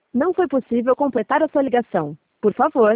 Não foi possível completar a sua ligação. Por favor,